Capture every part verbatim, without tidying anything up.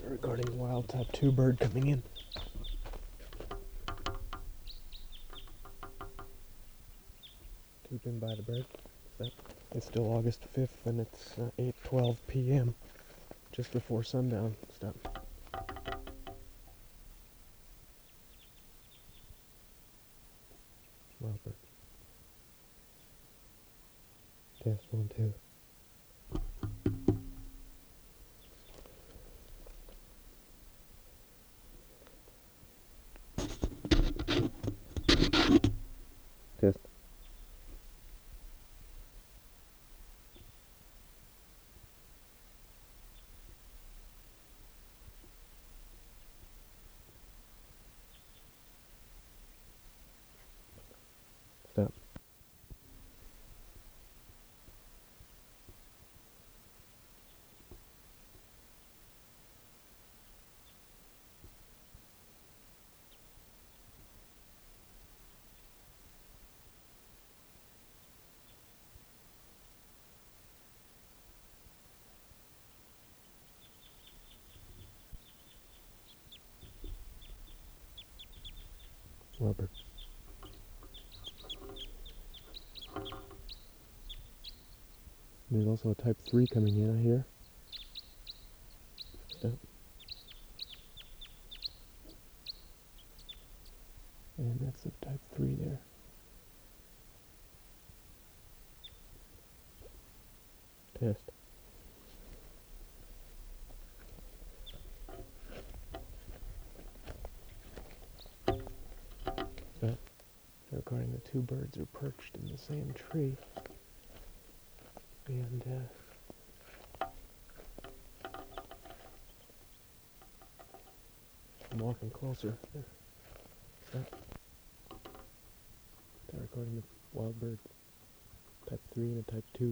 Regarding wild type two bird coming in. Tubing by the bird. It's still August fifth and it's uh, eight twelve p m just before sundown. Stop. Wild bird. Test one, two. Test. Stop. Wild bird. There's also a type three coming in, I hear. Stop. And that's a type three there. Test. Stop. Recording the two birds are perched in the same tree. And uh, I'm walking closer. There. Stop. They're recording the wild bird. Type three and a type two.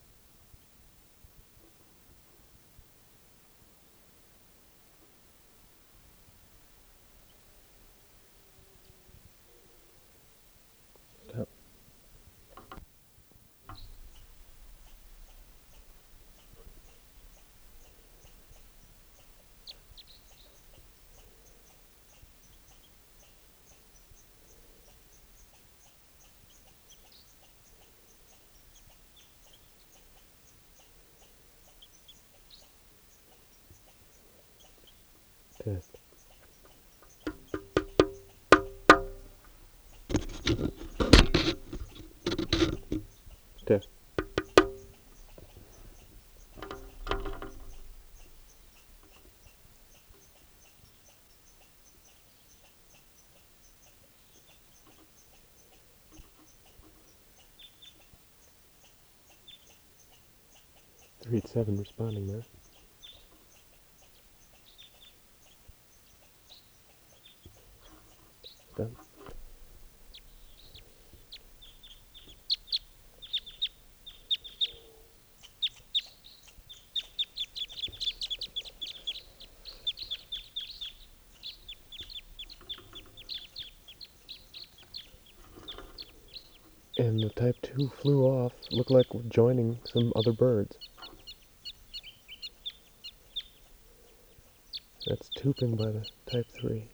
Stop. Test. Test. three eight seven responding there. Stop. And the type two flew off, looked like we're joining some other birds. That's tubing by the type three.